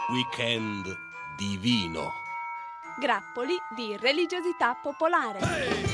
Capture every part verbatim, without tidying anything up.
Weekend divino. Grappoli di religiosità popolare. Hey!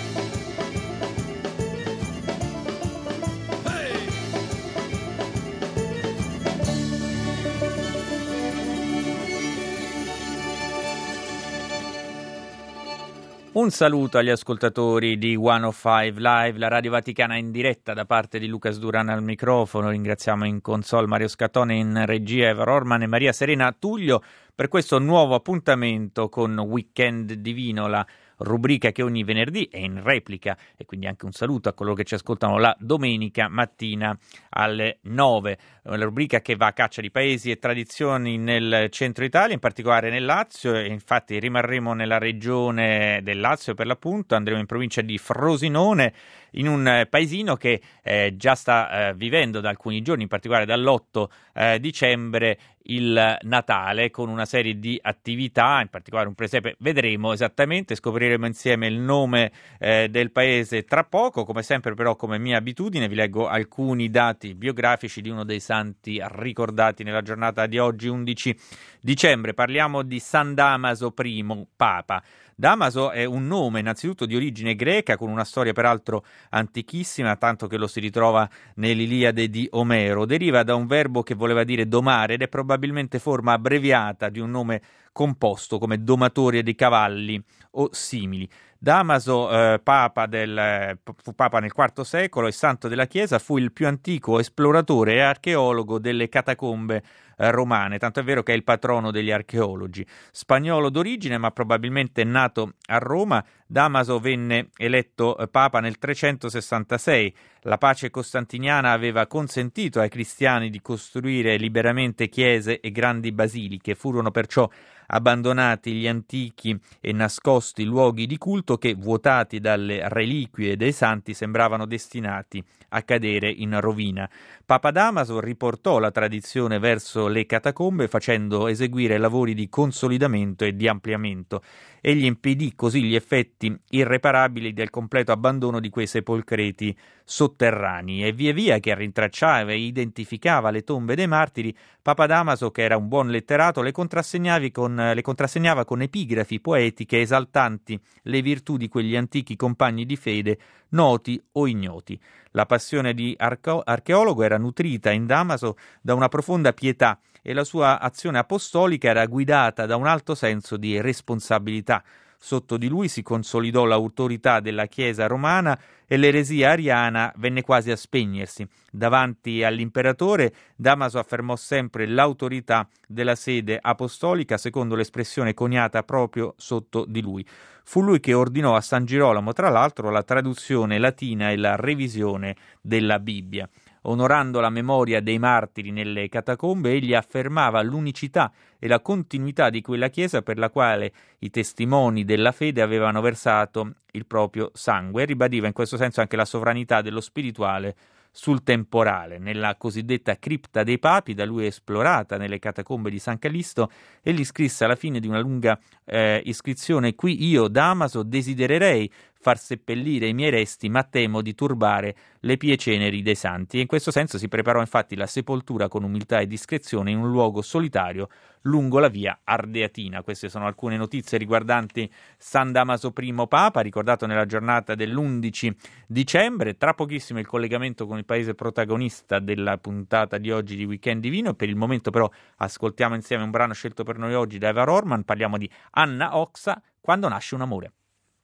Un saluto agli ascoltatori di centocinque Live, la Radio Vaticana in diretta, da parte di Lucas Duran al microfono. Ringraziamo in console Mario Scatone, in regia Eva Rorman e Maria Serena Tullio per questo nuovo appuntamento con Weekend Divino, la rubrica che ogni venerdì è in replica, e quindi anche un saluto a coloro che ci ascoltano la domenica mattina alle nove. La rubrica che va a caccia di paesi e tradizioni nel centro Italia, in particolare nel Lazio, e infatti rimarremo nella regione del Lazio per l'appunto. Andremo in provincia di Frosinone, in un paesino che eh, già sta eh, vivendo da alcuni giorni, in particolare dall'otto eh, dicembre, il Natale, con una serie di attività, in particolare un presepe. Vedremo esattamente, scopriremo insieme il nome eh, del paese tra poco. Come sempre, però, come mia abitudine, vi leggo alcuni dati biografici di uno dei santi ricordati nella giornata di oggi, undici dicembre. Parliamo di San Damaso I, Papa. Damaso è un nome innanzitutto di origine greca, con una storia peraltro antichissima, tanto che lo si ritrova nell'Iliade di Omero. Deriva da un verbo che voleva dire domare ed è probabilmente forma abbreviata di un nome composto come domatore di cavalli o simili. Damaso, eh, papa del, eh, fu papa nel quarto secolo e santo della Chiesa, fu il più antico esploratore e archeologo delle catacombe eh, romane, tanto è vero che è il patrono degli archeologi. Spagnolo d'origine, ma probabilmente nato a Roma, Damaso venne eletto eh, papa nel trecentosessantasei. La pace costantiniana aveva consentito ai cristiani di costruire liberamente chiese e grandi basiliche. Furono perciò abbandonati gli antichi e nascosti luoghi di culto che, vuotati dalle reliquie dei santi, sembravano destinati a cadere in rovina. Papa Damaso riportò la tradizione verso le catacombe, facendo eseguire lavori di consolidamento e di ampliamento. Egli impedì così gli effetti irreparabili del completo abbandono di quei sepolcreti sotterranei, e via via che rintracciava e identificava le tombe dei martiri, Papa Damaso, che era un buon letterato, le contrassegnava con, le contrassegnava con epigrafi poetiche esaltanti le virtù di quegli antichi compagni di fede, noti o ignoti. La passione di arco- archeologo era nutrita in Damaso da una profonda pietà, e la sua azione apostolica era guidata da un alto senso di responsabilità. Sotto di lui si consolidò l'autorità della Chiesa romana e l'eresia ariana venne quasi a spegnersi. Davanti all'imperatore, Damaso affermò sempre l'autorità della sede apostolica, secondo l'espressione coniata proprio sotto di lui. Fu lui che ordinò a San Girolamo, tra l'altro, la traduzione latina e la revisione della Bibbia. Onorando la memoria dei martiri nelle catacombe, egli affermava l'unicità e la continuità di quella Chiesa per la quale i testimoni della fede avevano versato il proprio sangue, e ribadiva in questo senso anche la sovranità dello spirituale sul temporale. Nella cosiddetta cripta dei papi, da lui esplorata nelle catacombe di San Callisto, egli scrisse alla fine di una lunga eh, iscrizione: «Qui io, Damaso, desidererei far seppellire i miei resti, ma temo di turbare le pie ceneri dei santi». E in questo senso si preparò infatti la sepoltura con umiltà e discrezione in un luogo solitario lungo la via Ardeatina. Queste sono alcune notizie riguardanti San Damaso I, Papa, ricordato nella giornata dell'undici dicembre. Tra pochissimo il collegamento con il paese protagonista della puntata di oggi di Weekend Divino. Per il momento però ascoltiamo insieme un brano scelto per noi oggi da Eva Rorman. Parliamo di Anna Oxa, Quando nasce un amore.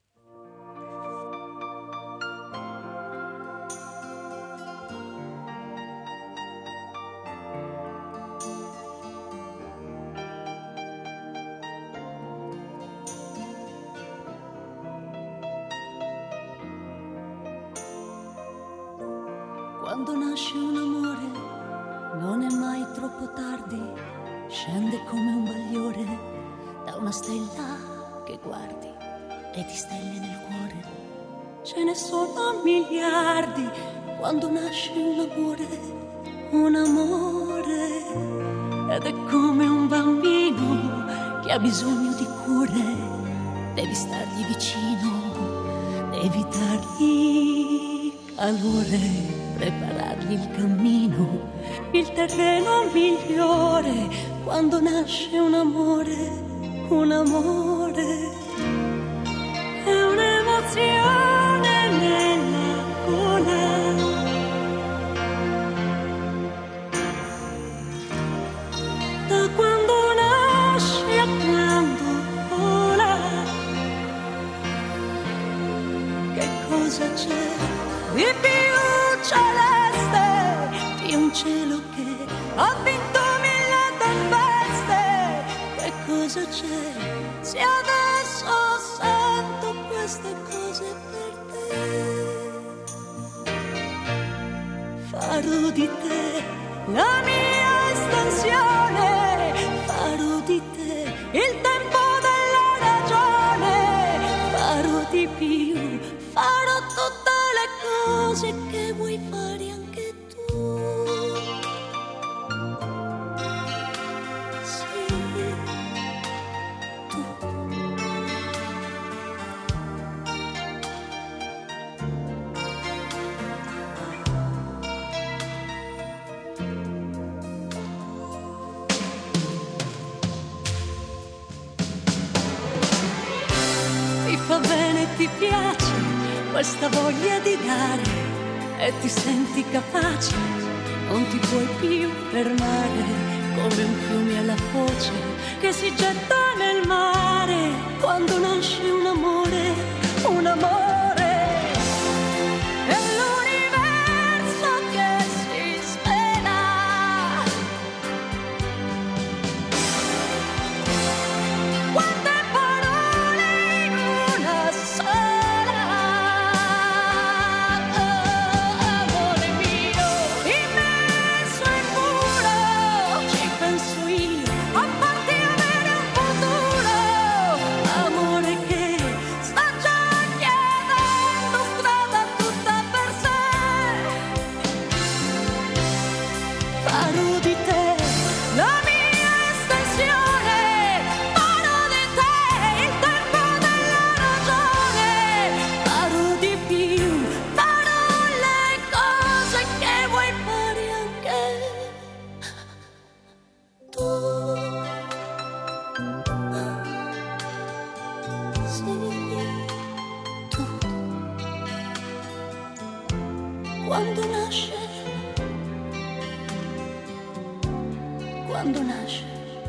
Quando nasce un amore non è mai troppo tardi, scende come un bagliore da una stella che guardi e di stelle nel cuore ce ne sono miliardi. Quando nasce un amore, un amore, ed è come un bambino che ha bisogno di cure, devi stargli vicino, devi dargli calore, preparargli il cammino, il terreno migliore. quando nasce un amore, un amore, è un'emozione nella gola. Da quando nasce a quando vola, che cosa c'è di più celeste di un cielo che ha vinto mille tempeste? Che cosa c'è se adesso sento queste cose per te? Farò di te la mia estensione, farò di te il tempo della ragione, farò di più, farò tutte le cose che vuoi fare anche tu. Sì, tu. Ti fa bene, ti piace questa voglia di dare e ti senti capace, non ti puoi più fermare, come un fiume alla foce che si getta nel mare quando nasce un amore, un amore. È l'universo che si svela, quante parole in una sola. Oh, amore mio, immenso e puro, ci penso io, a farti avere un futuro. Amore che sta già chiedendo strada tutta per sé. Farò di te la mia estensione, farò di te il tempo della ragione, farò di più, farò le cose che vuoi fare anche tu. Sì, tu. Quando nasce, quando nasce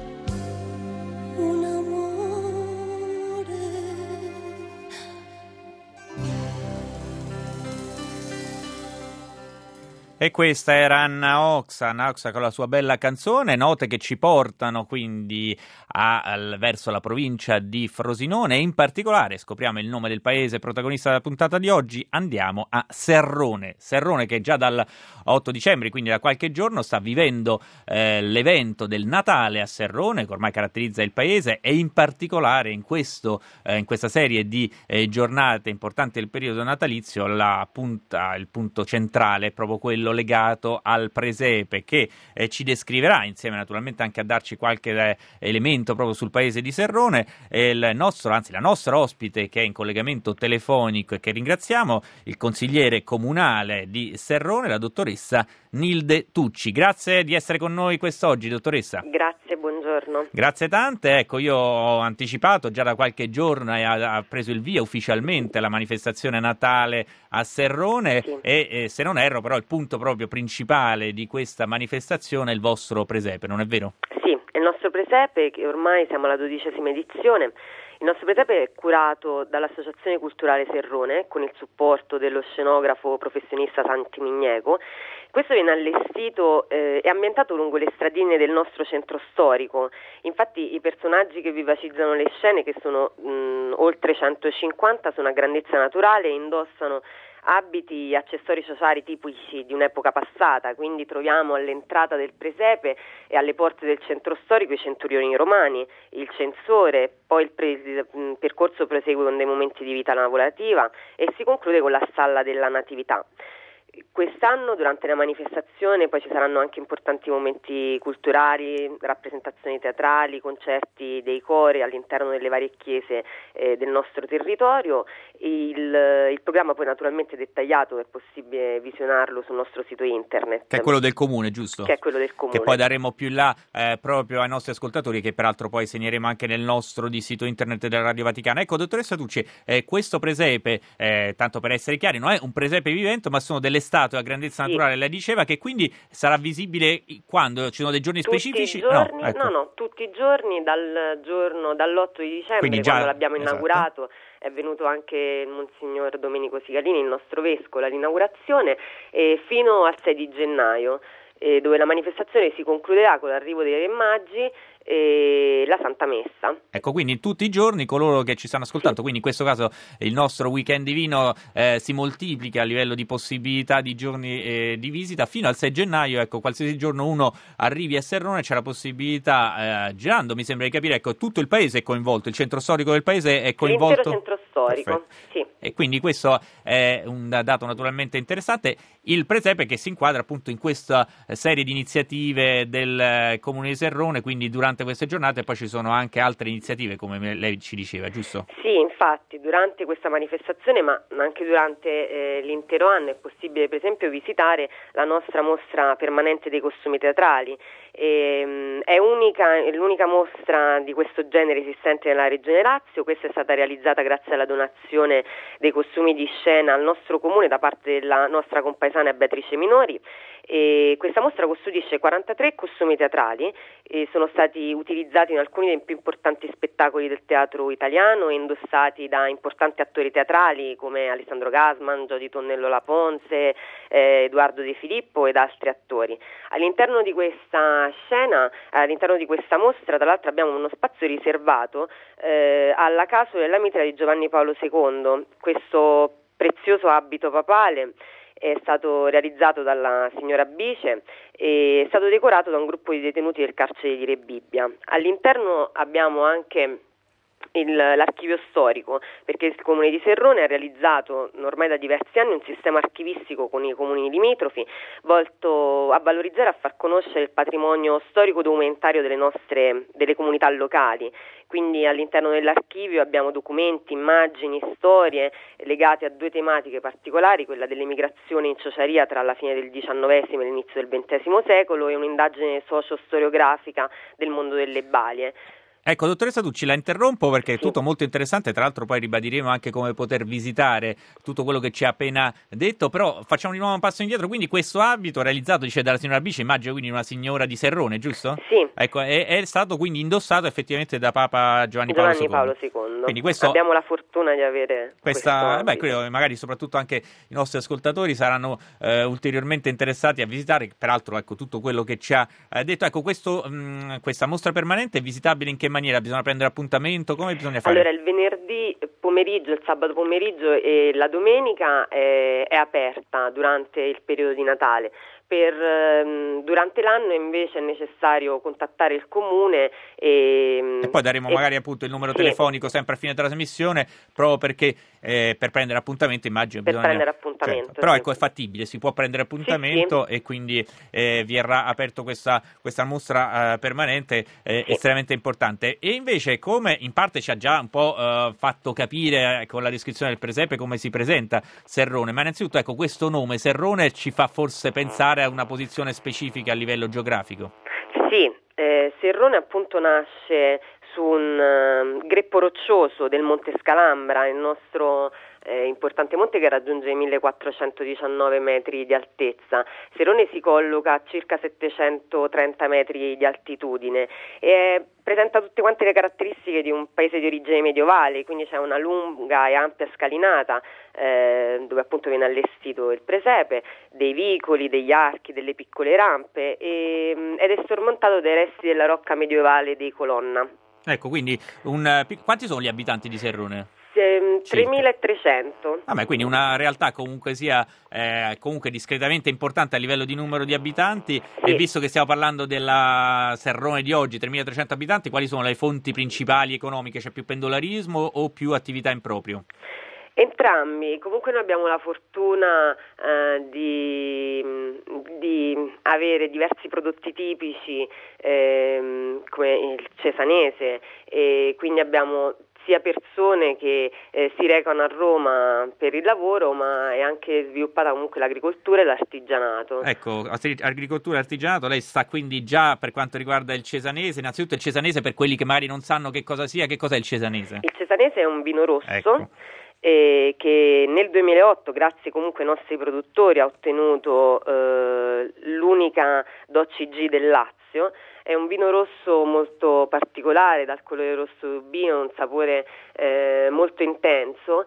un amore. E questa era Anna Oxa, Anna Oxa con la sua bella canzone, note che ci portano quindi a, al, verso la provincia di Frosinone, e in particolare, scopriamo il nome del paese protagonista della puntata di oggi, andiamo a Serrone. Serrone che già dal otto dicembre, quindi da qualche giorno, sta vivendo eh, l'evento del Natale a Serrone, che ormai caratterizza il paese, e in particolare in, questo, eh, in questa serie di eh, giornate importanti del periodo natalizio, la punta, il punto centrale è proprio quello legato al presepe, che eh, ci descriverà, insieme naturalmente anche a darci qualche eh, elemento proprio sul paese di Serrone, eh, il nostro, anzi la nostra ospite, che è in collegamento telefonico e che ringraziamo, il consigliere comunale di Serrone, la dottoressa Nilde Tucci. Grazie di essere con noi quest'oggi, dottoressa. Grazie, buongiorno. Grazie tante. Ecco, io ho anticipato già da qualche giorno e ha, ha preso il via ufficialmente la manifestazione Natale a Serrone, sì. e eh, se non erro però il punto proprio principale di questa manifestazione è il vostro presepe, non è vero? Sì, è il nostro presepe, che ormai siamo alla dodicesima edizione. Il nostro presepe è curato dall'Associazione Culturale Serrone con il supporto dello scenografo professionista Santi Migneco. Questo viene allestito e eh, ambientato lungo le stradine del nostro centro storico. Infatti i personaggi che vivacizzano le scene, che sono mh, oltre centocinquanta, sono a grandezza naturale e indossano abiti e accessori sociali tipici di un'epoca passata, quindi troviamo all'entrata del presepe e alle porte del centro storico i centurioni romani, il censore, poi il, pre- il percorso prosegue con dei momenti di vita lavorativa e si conclude con la stalla della Natività. Quest'anno durante la manifestazione poi ci saranno anche importanti momenti culturali, rappresentazioni teatrali, concerti dei cori all'interno delle varie chiese eh, del nostro territorio. Il, il programma poi naturalmente dettagliato è possibile visionarlo sul nostro sito internet. Che è quello del comune, giusto? Che è quello del comune. Che poi daremo più in là eh, proprio ai nostri ascoltatori, che peraltro poi segneremo anche nel nostro di sito internet della Radio Vaticana. Ecco, dottoressa Tucci, eh, questo presepe, eh, tanto per essere chiari, non è un presepe vivente, ma sono delle statue a grandezza naturale, sì. Lei diceva che quindi sarà visibile quando? Ci sono dei giorni tutti specifici? I giorni, no, ecco. no, no, tutti i giorni dal giorno dall'otto di dicembre, quindi già, quando l'abbiamo inaugurato, esatto. È venuto anche il Monsignor Domenico Sigalini, il nostro vescovo, all'inaugurazione, e fino al sei di gennaio, eh, dove la manifestazione si concluderà con l'arrivo dei Re Magi e la Santa Messa. Ecco, quindi tutti i giorni coloro che ci stanno ascoltando, sì. Quindi in questo caso il nostro weekend divino eh, si moltiplica a livello di possibilità di giorni eh, di visita fino al sei gennaio. Ecco, qualsiasi giorno uno arrivi a Serrone c'è la possibilità, eh, girando mi sembra di capire, ecco, tutto il paese è coinvolto, il centro storico del paese è coinvolto. L'intero centro storico, sì. E quindi questo è un dato naturalmente interessante. Il presepe che si inquadra appunto in questa serie di iniziative del Comune di Serrone, quindi durante queste giornate poi ci sono anche altre iniziative, come lei ci diceva, giusto? Sì, infatti durante questa manifestazione, ma anche durante eh, l'intero anno, è possibile per esempio visitare la nostra mostra permanente dei costumi teatrali. E, è, unica, è l'unica mostra di questo genere esistente nella Regione Lazio. Questa è stata realizzata grazie alla donazione dei costumi di scena al nostro comune da parte della nostra compaesana Beatrice Minori. E questa mostra custodisce quarantatré costumi teatrali e sono stati utilizzati in alcuni dei più importanti spettacoli del teatro italiano e indossati da importanti attori teatrali come Alessandro Gasman, Giodi Tonnello La Ponce, eh, Edoardo De Filippo ed altri attori. All'interno di questa scena, all'interno di questa mostra, tra l'altro abbiamo uno spazio riservato eh, alla Casa della Mitra di Giovanni Paolo secondo. Questo prezioso abito papale è stato realizzato dalla signora Bice e è stato decorato da un gruppo di detenuti del carcere di Re Bibbia. All'interno abbiamo anche Il, l'archivio storico, perché il Comune di Serrone ha realizzato ormai da diversi anni un sistema archivistico con i comuni limitrofi volto a valorizzare e a far conoscere il patrimonio storico documentario delle nostre delle comunità locali. Quindi all'interno dell'archivio abbiamo documenti, immagini, storie legate a due tematiche particolari, quella dell'emigrazione in Ciociaria tra la fine del diciannovesimo e l'inizio del ventesimo secolo e un'indagine socio-storiografica del mondo delle balie. Ecco, dottoressa Tucci, la interrompo perché è sì. tutto molto interessante, tra l'altro poi ribadiremo anche come poter visitare tutto quello che ci ha appena detto, però facciamo di nuovo un passo indietro. Quindi questo abito realizzato, dice, dalla signora Bice, immagino quindi una signora di Serrone, giusto? Sì. Ecco, è, è stato quindi indossato effettivamente da Papa Giovanni, Giovanni Paolo Paolo secondo. Quindi questo, abbiamo la fortuna di avere questa, beh, credo che magari soprattutto anche i nostri ascoltatori saranno eh, ulteriormente interessati a visitare, peraltro ecco tutto quello che ci ha eh, detto. Ecco, questo, mh, questa mostra permanente è visitabile in che maniera? Bisogna prendere appuntamento? Come bisogna fare? Allora, il venerdì pomeriggio, il sabato pomeriggio e la domenica è, è aperta durante il periodo di Natale. Per, um, durante l'anno invece è necessario contattare il comune e, e poi daremo e, magari appunto il numero sì. telefonico sempre a fine trasmissione, proprio perché eh, per prendere appuntamento immagino per bisogna prendere appuntamento certo. Però sì. ecco, è fattibile, si può prendere appuntamento sì, sì. e quindi eh, verrà aperto questa, questa mostra eh, permanente eh, sì. estremamente importante. E invece, come in parte ci ha già un po' eh, fatto capire eh, con la descrizione del presepe come si presenta Serrone, ma innanzitutto ecco, questo nome Serrone ci fa forse pensare a una posizione specifica a livello geografico? Sì, eh, Serrone appunto nasce su un uh, greppo roccioso del Monte Scalambra, il nostro eh, importante monte che raggiunge i millequattrocentodiciannove metri di altezza. Serrone si colloca a circa settecentotrenta metri di altitudine e presenta tutte quante le caratteristiche di un paese di origine medievale, quindi c'è una lunga e ampia scalinata eh, dove appunto viene allestito il presepe, dei vicoli, degli archi, delle piccole rampe e, ed è sormontato dai resti della rocca medievale dei Colonna. Ecco, quindi un, quanti sono gli abitanti di Serrone? tremilatrecento. Ah, beh, quindi una realtà comunque sia eh, comunque discretamente importante a livello di numero di abitanti sì. E visto che stiamo parlando della Serrone di oggi, tremilatrecento abitanti, quali sono le fonti principali economiche? C'è più pendolarismo o più attività in proprio? Entrambi, comunque noi abbiamo la fortuna eh, di, di avere diversi prodotti tipici eh, come il cesanese, e quindi abbiamo sia persone che eh, si recano a Roma per il lavoro, ma è anche sviluppata comunque l'agricoltura e l'artigianato. Ecco, agricoltura e artigianato, lei sta quindi già per quanto riguarda il cesanese. Innanzitutto il cesanese, per quelli che magari non sanno che cosa sia, che cos'è il cesanese? Il cesanese è un vino rosso. Ecco. Eh, che nel duemilaotto, grazie comunque ai nostri produttori, ha ottenuto eh, l'unica D O C G del Lazio. È un vino rosso molto particolare, dal colore rosso rubino, un sapore eh, molto intenso.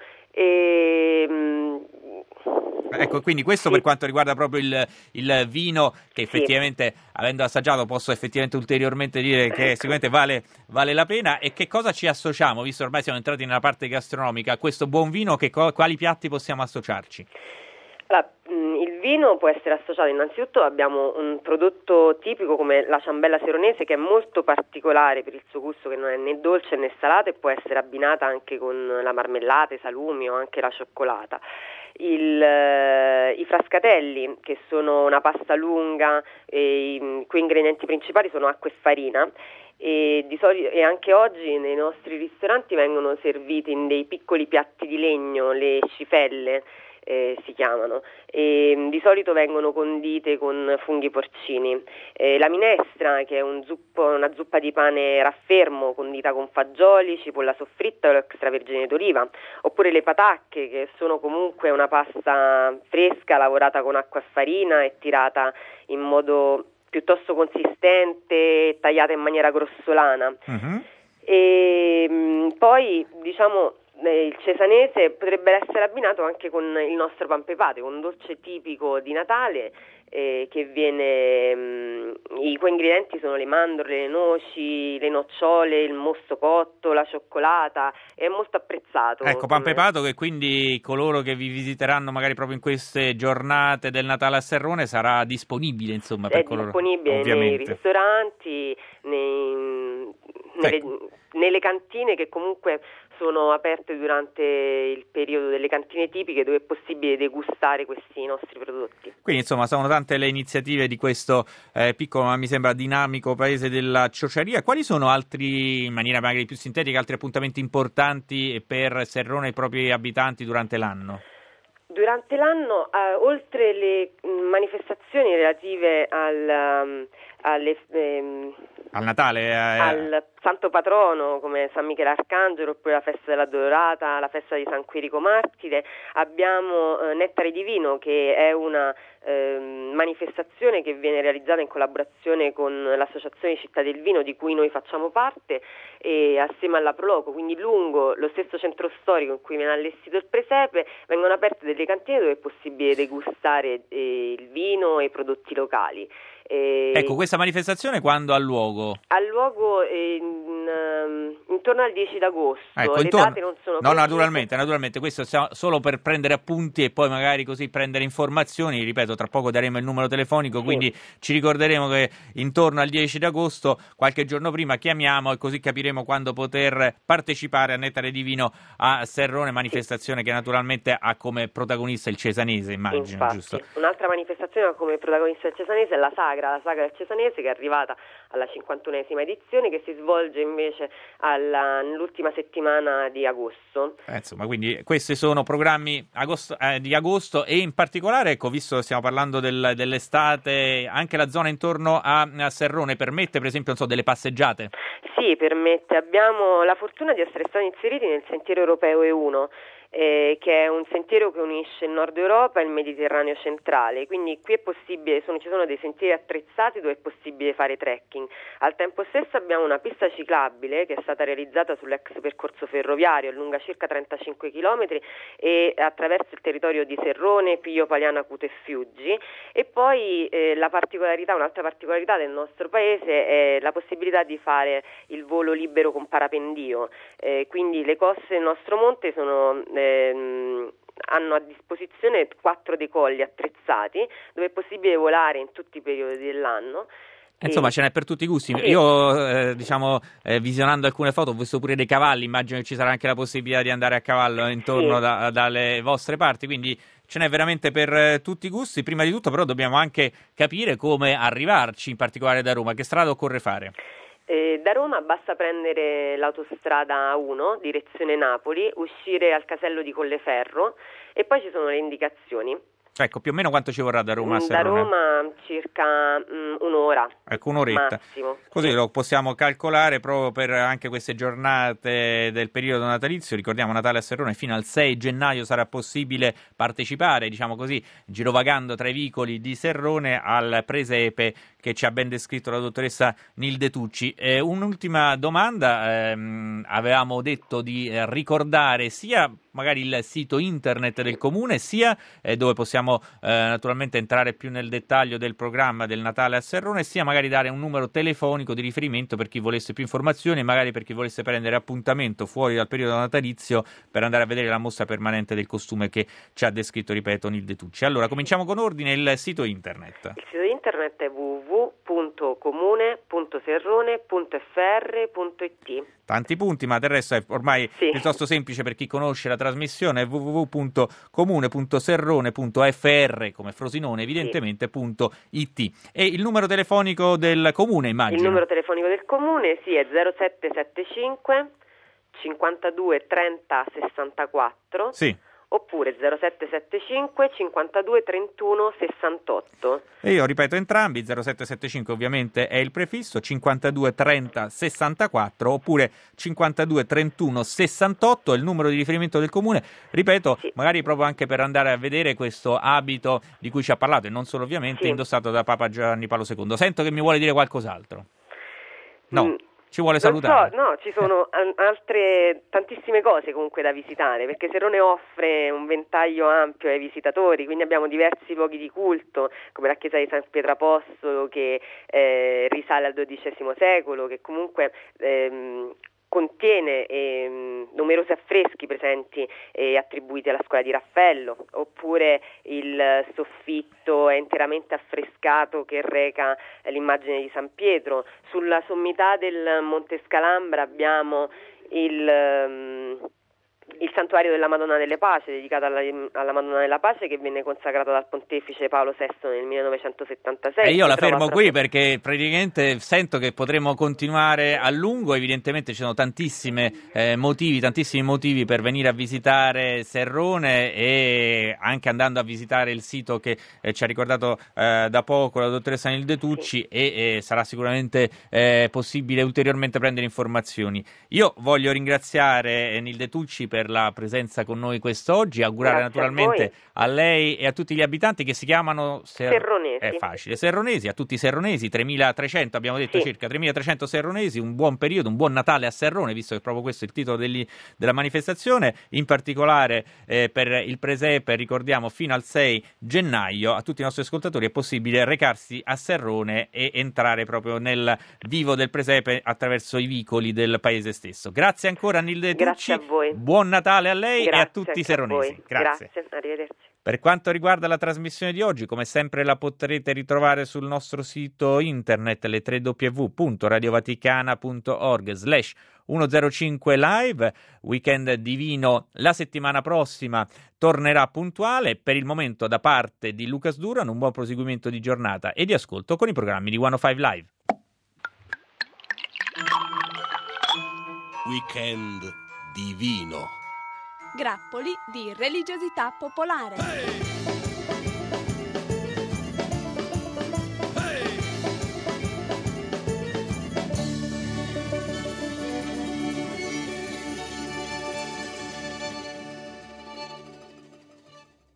E, mh, ecco, quindi questo sì. Per quanto riguarda proprio il, il vino, che effettivamente, sì, avendo assaggiato, posso effettivamente ulteriormente dire che ecco. Sicuramente vale, vale la pena. E che cosa ci associamo, visto ormai siamo entrati nella parte gastronomica, a questo buon vino, che co- quali piatti possiamo associarci? Allora, il vino può essere associato, innanzitutto abbiamo un prodotto tipico come la ciambella seronese, che è molto particolare per il suo gusto, che non è né dolce né salato, e può essere abbinata anche con la marmellata, i salumi o anche la cioccolata. Il, eh, I frascatelli, che sono una pasta lunga, e i cui ingredienti principali sono acqua e farina. E, di solito, e anche oggi nei nostri ristoranti vengono serviti in dei piccoli piatti di legno, le scifelle, Eh, si chiamano, e di solito vengono condite con funghi porcini. Eh, la minestra, che è un zuppo, una zuppa di pane raffermo condita con fagioli, cipolla soffritta o extravergine d'oliva, oppure le patacche, che sono comunque una pasta fresca lavorata con acqua e farina e tirata in modo piuttosto consistente, tagliata in maniera grossolana. Uh-huh. E mh, poi diciamo il cesanese potrebbe essere abbinato anche con il nostro pan pepato, un dolce tipico di Natale, eh, che viene mh, i cui ingredienti sono le mandorle, le noci, le nocciole, il mosto cotto, la cioccolata. È molto apprezzato. Ecco, pan pepato, che quindi coloro che vi visiteranno magari proprio in queste giornate del Natale a Serrone sarà disponibile, insomma, per è coloro, disponibile ovviamente, nei ristoranti, nei, nelle, ecco. nelle cantine, che comunque sono aperte durante il periodo delle cantine tipiche, dove è possibile degustare questi nostri prodotti. Quindi insomma sono tante le iniziative di questo eh, piccolo, ma mi sembra dinamico paese della ciociaria. Quali sono altri, in maniera magari più sintetica, altri appuntamenti importanti per Serrone e i propri abitanti durante l'anno? Durante l'anno, eh, oltre le mh, manifestazioni relative al, um, alle, ehm, al Natale, eh, al santo patrono come San Michele Arcangelo, oppure la festa della Dorata, la festa di San Quirico Martire, abbiamo eh, Nettare di Vino, che è una eh, manifestazione che viene realizzata in collaborazione con l'Associazione Città del Vino, di cui noi facciamo parte, e assieme alla Proloco, quindi lungo lo stesso centro storico in cui viene allestito il presepe, vengono aperte delle cantine dove è possibile degustare eh, il vino e i prodotti locali. Eh, ecco, questa manifestazione quando ha luogo? Ha luogo in, um, intorno al dieci d'agosto. Ecco, le intorno... date non sono No, naturalmente, naturalmente, questo solo per prendere appunti e poi magari così prendere informazioni. Ripeto, tra poco daremo il numero telefonico, sì, quindi ci ricorderemo che intorno al dieci d'agosto, qualche giorno prima, chiamiamo e così capiremo quando poter partecipare a Nettare di Vino a Serrone, manifestazione sì, che naturalmente ha come protagonista il cesanese, immagino. Infatti, giusto? Un'altra manifestazione ha come protagonista il cesanese è la Sagra, la Sagra del Cesanese, che è arrivata alla cinquantunesima edizione, che si svolge invece alla, nell'ultima settimana di agosto. Eh, insomma, quindi questi sono programmi agosto, eh, di agosto, e in particolare, ecco, visto che stiamo parlando del, dell'estate, anche la zona intorno a, a Serrone permette, per esempio, non so, delle passeggiate? Sì, permette. Abbiamo la fortuna di essere stati inseriti nel Sentiero Europeo E uno, Eh, che è un sentiero che unisce il Nord Europa e il Mediterraneo centrale, quindi qui è possibile, sono, ci sono dei sentieri attrezzati dove è possibile fare trekking. Al tempo stesso abbiamo una pista ciclabile che è stata realizzata sull'ex percorso ferroviario, lunga circa trentacinque chilometri, e attraverso il territorio di Serrone, Piglio Paliana, Cuto e Fiuggi. E poi eh, la particolarità, un'altra particolarità del nostro paese è la possibilità di fare il volo libero con parapendio, eh, quindi le coste del nostro monte sono eh, hanno a disposizione quattro decolli attrezzati dove è possibile volare in tutti i periodi dell'anno. Insomma, ce n'è per tutti i gusti. Sì. Io, eh, diciamo, eh, visionando alcune foto, ho visto pure dei cavalli. Immagino che ci sarà anche la possibilità di andare a cavallo intorno Sì. da, dalle vostre parti. Quindi ce n'è veramente per eh, tutti i gusti. Prima di tutto, però, dobbiamo anche capire come arrivarci, in particolare da Roma. Che strada occorre fare? Eh, da Roma basta prendere l'autostrada uno, direzione Napoli, uscire al casello di Colleferro e poi ci sono le indicazioni. Ecco, più o meno quanto ci vorrà da Roma a Da Serrone? Roma circa mh, un'ora. Ecco, un'oretta. Massimo. Così Sì. lo possiamo calcolare proprio per anche queste giornate del periodo natalizio. Ricordiamo, Natale a Serrone fino al sei gennaio sarà possibile partecipare, diciamo così, girovagando tra i vicoli di Serrone al presepe che ci ha ben descritto la dottoressa Nilde Tucci. Eh, un'ultima domanda, ehm, avevamo detto di eh, ricordare sia magari il sito internet del comune, sia eh, dove possiamo eh, naturalmente entrare più nel dettaglio del programma del Natale a Serrone, sia magari dare un numero telefonico di riferimento per chi volesse più informazioni e magari per chi volesse prendere appuntamento fuori dal periodo natalizio per andare a vedere la mostra permanente del costume che ci ha descritto, ripeto, Nilde Tucci. Allora, cominciamo con ordine, il sito internet. Il sito internet è w w w punto comune punto serrone punto f r punto i t. Tanti punti, ma del resto è ormai Sì. piuttosto semplice per chi conosce la trasmissione, è w w w punto comune punto serrone punto f r, come Frosinone evidentemente, punto i t. E il numero telefonico del comune, immagino? Il numero telefonico del comune, sì, è zero sette sette cinque cinquantadue trenta sessantaquattro. Sì. Oppure zero sette sette cinque cinquantadue trentuno sessantotto. E io ripeto entrambi, zero sette sette cinque ovviamente è il prefisso, cinquantadue trenta sessantaquattro oppure cinquantadue trentuno sessantotto è il numero di riferimento del comune. Ripeto, Sì. magari proprio anche per andare a vedere questo abito di cui ci ha parlato e non solo ovviamente, Sì. indossato da Papa Giovanni Paolo secondo. Sento che mi vuole dire qualcos'altro. No. Mm. Ci vuole Non salutare? so, no, ci sono an- altre tantissime cose comunque da visitare, perché Serrone offre un ventaglio ampio ai visitatori, quindi abbiamo diversi luoghi di culto, come la chiesa di San Pietrapostolo che eh, risale al dodicesimo secolo, che comunque ehm, contiene ehm, numerosi affreschi presenti e attribuiti alla scuola di Raffaello, oppure il soffitto è interamente affrescato che reca l'immagine di San Pietro. Sulla sommità del Monte Scalambra abbiamo il, um, il santuario della Madonna delle Pace, dedicato alla, alla Madonna della Pace, che venne consacrato dal pontefice Paolo sesto nel millenovecentosettantasei. E io la trova fermo proprio... qui perché praticamente sento che potremo continuare a lungo. Evidentemente ci sono tantissimi eh, motivi, tantissimi motivi per venire a visitare Serrone, e anche andando a visitare il sito che eh, ci ha ricordato eh, da poco la dottoressa Nilde Tucci, sì. e, e sarà sicuramente eh, possibile ulteriormente prendere informazioni. Io voglio ringraziare Nilde Tucci per la presenza con noi quest'oggi, augurare Grazie naturalmente a, a lei e a tutti gli abitanti che si chiamano Ser- Serronesi. È facile, serronesi, a tutti i serronesi, tremilatrecento abbiamo detto, sì. circa tremilatrecento serronesi, un buon periodo, un buon Natale a Serrone, visto che proprio questo è il titolo degli, della manifestazione, in particolare eh, per il presepe, ricordiamo, fino al sei gennaio a tutti i nostri ascoltatori è possibile recarsi a Serrone e entrare proprio nel vivo del presepe attraverso i vicoli del paese stesso. Grazie ancora a Nilde Tucci. Grazie a voi. Buon Natale a lei. Grazie e a tutti i serronesi. Grazie. Grazie, arrivederci. Per quanto riguarda la trasmissione di oggi, come sempre la potrete ritrovare sul nostro sito internet, le w w w punto radiovaticana punto org slash centocinque live. Weekend Divino la settimana prossima tornerà puntuale. Per il momento, da parte di Lucas Duran, un buon proseguimento di giornata e di ascolto con i programmi di centocinque Live. Weekend Divino. Grappoli di religiosità popolare.